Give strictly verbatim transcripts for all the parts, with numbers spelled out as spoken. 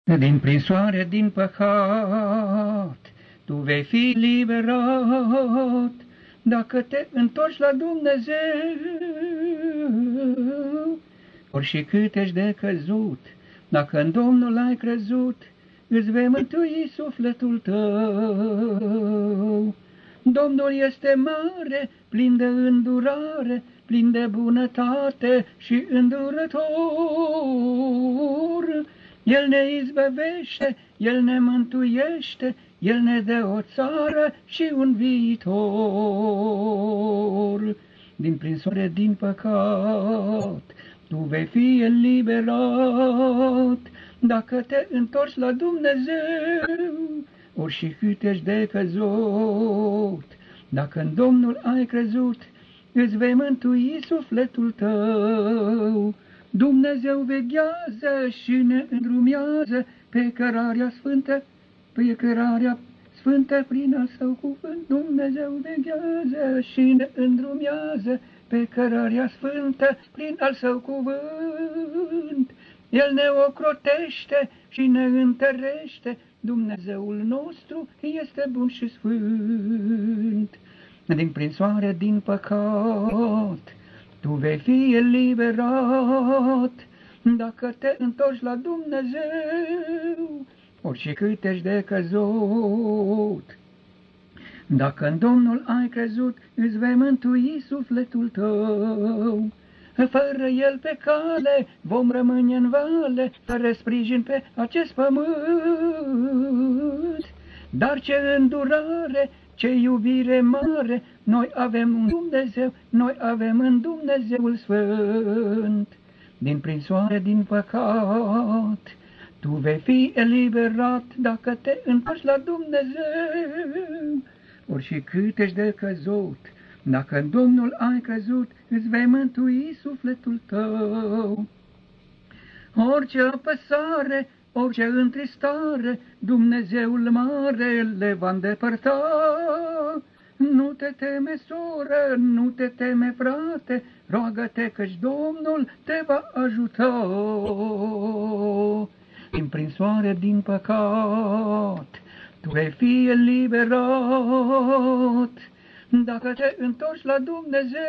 Din prinsoare, din păcat, tu vei fi liberat, dacă te întorci la Dumnezeu. Ori și cât ești de căzut, dacă în Domnul ai crezut, îți vei mântui sufletul tău. Domnul este mare, plin de îndurare, plin de bunătate și îndurător. El ne izbăvește, El ne mântuiește, El ne dă o țară și un viitor. Din prinsoare, din păcat, tu vei fi eliberat, dacă te întorci la Dumnezeu. Ori și cât ești de căzut, dacă în Domnul ai crezut, îți vei mântui sufletul tău. Dumnezeu veghează și ne îndrumează pe cărarea sfântă, pe cărarea sfântă prin al său cuvânt. Dumnezeu veghează și ne îndrumează pe cărarea sfântă prin al său cuvânt. El ne ocrotește și ne întărește, Dumnezeul nostru este bun și sfânt. Din prinsoare, din păcat, tu vei fi eliberat, dacă te întorci la Dumnezeu. Ori și cât ești de căzut, dacă în Domnul ai crezut, îți vei mântui sufletul tău. Fără El pe cale vom rămâne în vale, fără sprijin pe acest pământ. Dar ce îndurare, ce iubire mare, noi avem un Dumnezeu, noi avem în Dumnezeul Sfânt. Din prinsoare, din păcat, tu vei fi eliberat, dacă te întorci la Dumnezeu. Ori și cât ești de căzut, dacă în Domnul ai crezut, îți vei mântui sufletul tău. Orice apăsare, orice întristare, Dumnezeul mare le va îndepărta. Nu te teme, soră, nu te teme, frate, roagă-te căci Domnul te va ajuta. Din prinsoare, din păcat, tu vei fi eliberat, dacă te întorci la Dumnezeu.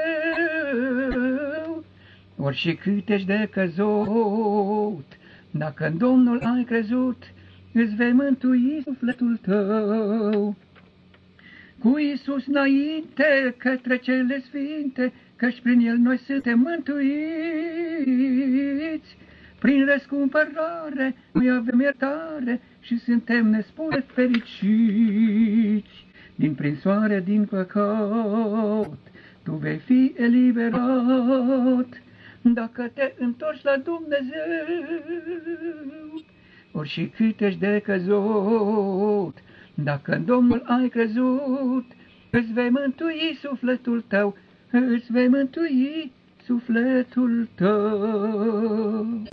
Ori și cât ești de căzut, dacă în Domnul ai crezut, îți vei mântui sufletul tău. Cu Iisus înainte, către cele sfinte, căci prin El noi suntem mântuiți. Prin răscumpărare noi avem iertare și suntem nespune fericiți. Din prinsoare, din păcat, tu vei fi eliberat, dacă te întorci la Dumnezeu. Ori și cât ești de căzut, dacă în Domnul ai crezut, îți vei mântui sufletul tău, îți vei mântui sufletul tău.